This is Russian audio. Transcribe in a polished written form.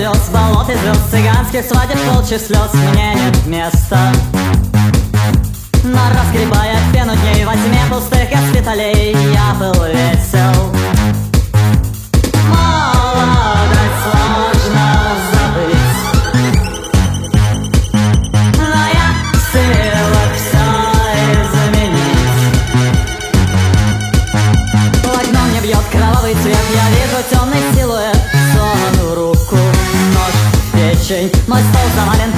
грез, болот и звезд, цыганских свадеб, волчьих слез. Мне нет места, но разгребая пену дней во тьме пустых госпиталей, я был весел. Молодость сложно забыть, но я в силах все изменить. В окно мне бьет кровавый цвет, я вижу темный силуэт. Суну руку, нож в печень, мой стол завален